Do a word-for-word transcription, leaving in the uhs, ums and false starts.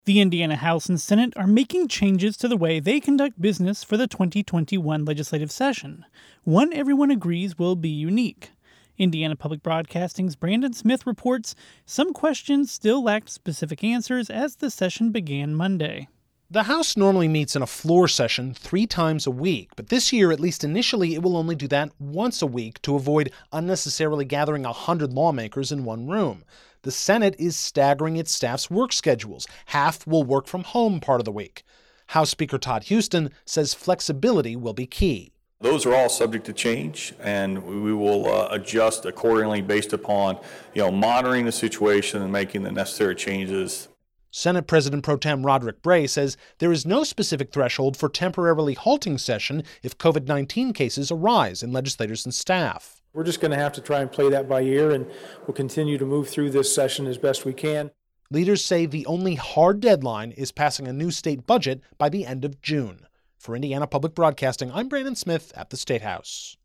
The Indiana House and Senate are making changes to the way they conduct business for the twenty twenty-one legislative session, one everyone agrees will be unique. Indiana Public Broadcasting's Brandon Smith reports some questions still lacked specific answers as the session began Monday. The House normally meets in a floor session three times a week, but this year, at least initially, it will only do that once a week to avoid unnecessarily gathering one hundred lawmakers in one room. The Senate is staggering its staff's work schedules. Half will work from home part of the week. House Speaker Todd Huston says flexibility will be key. Those are all subject to change, and we will uh, adjust accordingly based upon, you know, monitoring the situation and making the necessary changes. Senate President Pro Tem Roderick Bray says there is no specific threshold for temporarily halting session if covid nineteen cases arise in legislators and staff. We're just going to have to try and play that by ear, and we'll continue to move through this session as best we can. Leaders say the only hard deadline is passing a new state budget by the end of June. For Indiana Public Broadcasting, I'm Brandon Smith at the State House.